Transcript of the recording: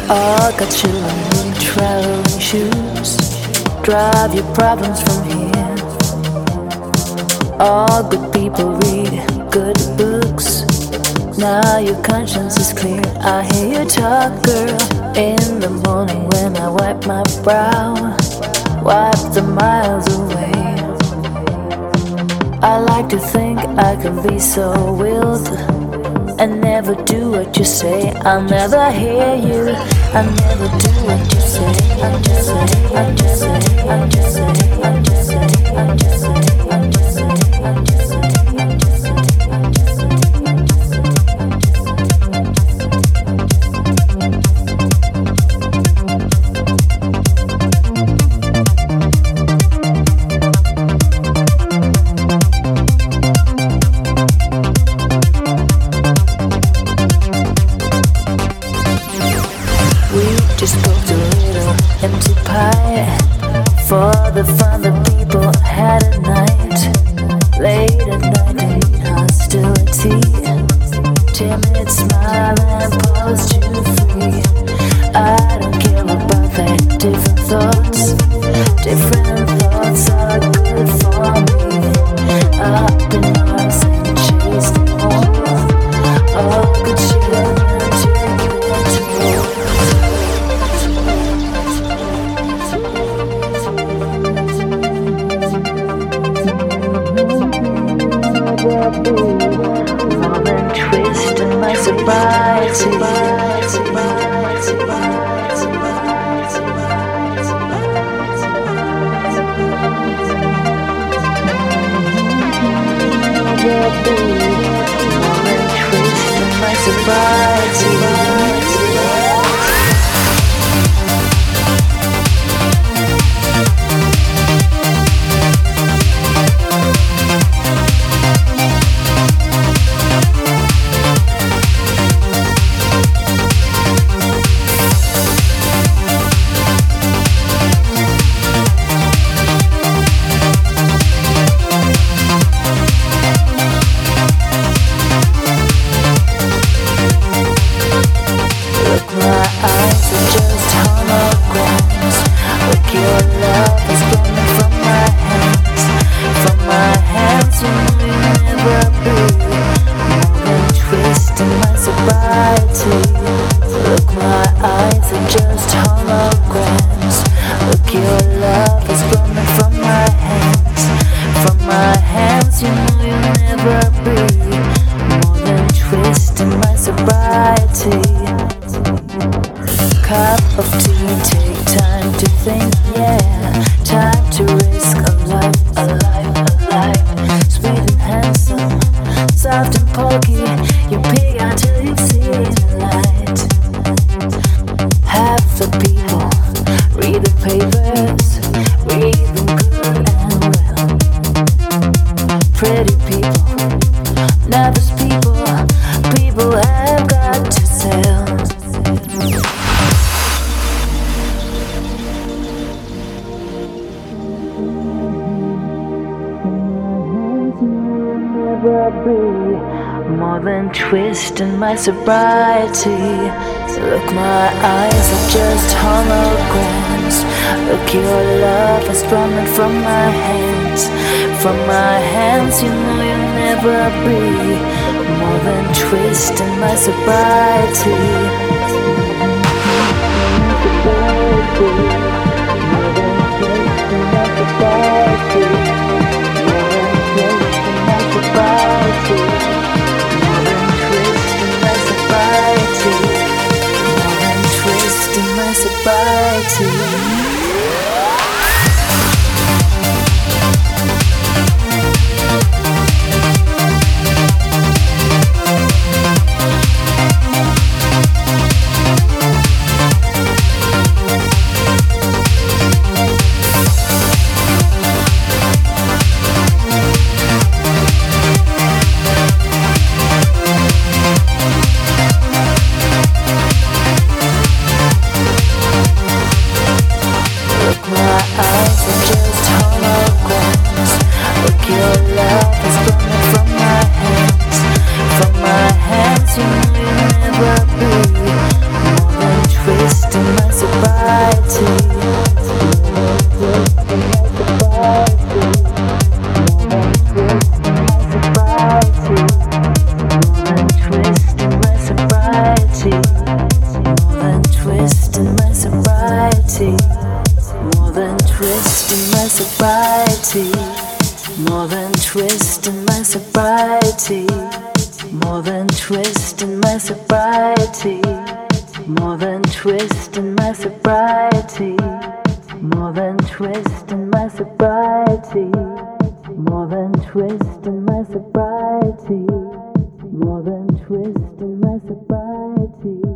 I got you in traveling shoes. Drive your problems from here. All good people read good books. Now your conscience is clear. I hear you talk, girl. In the morning when I wipe my brow, wipe the miles away. I like to think I can be so wild and never do what you say. I'll never hear you. I never do what you say. I just say, I just say, I just say, I just say, I just say, I just say, I just say, I just say. Just cooked a little empty pie for the fun that people had at night. Late at night they need hostility. Timid smile and pose too free. I don't care about their different thoughts. Different thoughts are good for me. Up in arms and chase them all. All good shit and take their toll. More than twist in my sobriety. More than twist in my sobriety. More than twist in my sobriety. Look, my eyes are just holograms. Look, your love is running from my hands. From my hands, you know you'll never be. More than twist in my sobriety. More than twist in my sobriety. Sobriety, more than twist in my sobriety, more than twist in my sobriety. More than twist in my sobriety. More than twist in my sobriety. More than twist in my sobriety. More than twist in my sobriety. More than twist in my sobriety. More than twist in my sobriety.